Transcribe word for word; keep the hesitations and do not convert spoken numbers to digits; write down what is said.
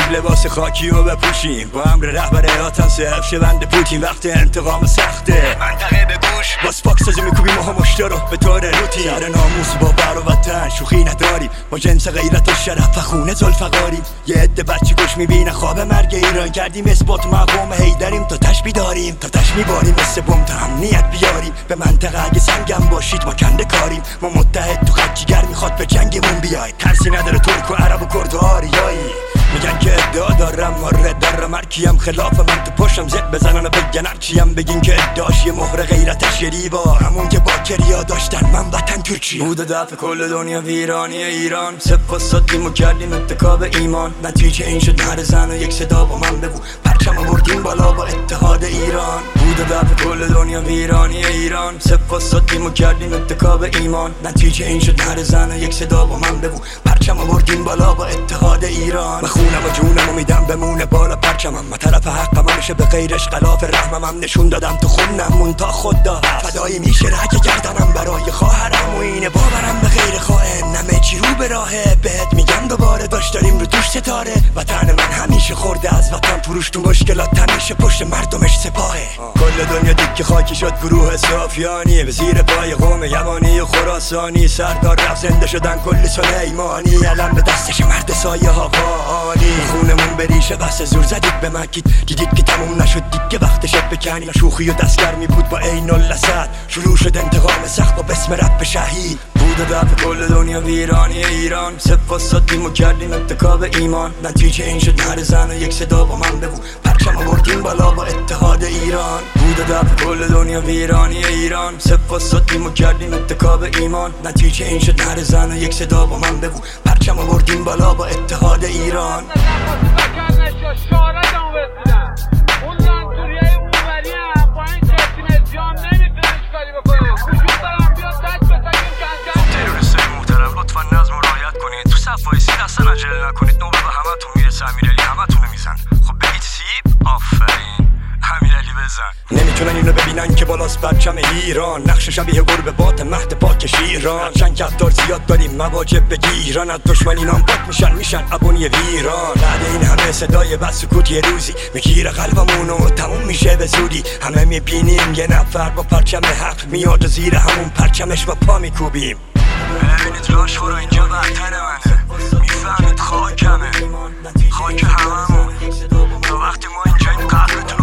نصیب لباس خاکی رو بپوشیم، با امر رهبر ایاتن صرف شوند پوتین. وقت انتقام سخته منطقه به گوش، باز پاکسازی میکوبیم ماها مشتا رو به طور روتین. سر ناموس با بر و وطن شوخی نداریم، با جنس غیرت و شرف و خونه زلفقاریم. یه عده بچه گوش میبینه خواب مرگ ایران، کردیم اثبات مقام هیدریم تا تش بیداریم، تا تش میباریم مثل بم تا امنیت بیاریم. به منطقه اگه سنگم باشید ما کنده کاریم، ما متحد تو خط جگر میخواد به جنگمون بیاید. ترسی نداره ترک و عرب و کرد و آریایی، میگن که ادعا دارم ماره دارم، هرکیم خلاف من تو پشتم زد بزنن و بگن هرچیم بگین که ادعاش یه مهر غیرتش یه ریوا، همون که با کریا داشتن من وطن ترکیه. بود دفع کل دنیا ویرانی ایران، سپاساتیمو کردیم اتکاب ایمان. نتیجه این شد هر زن و یک صدا با من بگو، پرچم آوردیم بالا با اتحاد ایران. بود دفع کل دنیا ویرانی ایران، سپاساتیمو کردیم اتکاب ایمان. نتیجه این شد هر زن و یک صدا با من بگو، پرچم آوردیم بالا با اتحاد ایران. خونم و جونم و میدم بمونه بالا پرچمم، من طرف حقم همیشه به غیرش خلاف رحمم. نشون دادم تو خونم مون تا خود دا فدایی میشه رگ گردنم برای خواهرم، و اینه باورم به غیر خائن نمه چی رو به راهه. بهت میگم دوباره داشت داریم رو دوش ستاره، وطن من همیشه خورده از وطن فروش، تو مشکلات همیشه پشت مردمش سپاهه. کل دنیا دیگه خاکی شد گروه صافیانی، به زیر پای قوم یمانی و خراسانی. سردار رفت زنده شدن کل سلیمانی، علم به دستش مرد سایه ها قانی. خونمون بریشه بس زور زدید به مکید، دیدید که تموم نشد دیگه وقتش بکنی. شوخی و دستگرمی بود با عین الاسد، شروع شد انتقام سخت با بسم رب شهید. بود دفع کل دنیا ویرانی ایران، سپاساتیمو کردیم اتکاب ایمان. نتیجه این شد هر زن و یک صدا با من بگو، پرچم آوردیم بالا با اتحاد ایران. بود دفع کل دنیا ویرانی ایران، سپاساتیمو کردیم اتکاب ایمان. نتیجه این شد هر زن و یک صدا با من بگو، پرچم آوردیم بالا با اتحاد ایران. وایسید اصلا عجله نکنید، نوبه به همه تون میرسه. امیرعلی همه تونو میزن. خب بگید سیب آفرین امیرعلی بزن. نمیتونن اینو ببینن که بالاست پرچم ایران، نقش شبیه گربه بات مهد پاک شیران. چند کفتار زیاد داریم مواجب بگیران، از دشمن اینام پاک میشن میشن ابونی ویران. بعد این همه صدای بس سکوت یه روزی میگیره قلبمونو و تموم میشه به زودی. همه میبینیم یه نفر با پرچم حق میاد و زیر همون پرچمش با پا میکوبیم. ببینید راش خورا اینجا برتر منه، میفهمید خاکمه، خاک هممون. تا وقتی ما اینجاییم قبرتون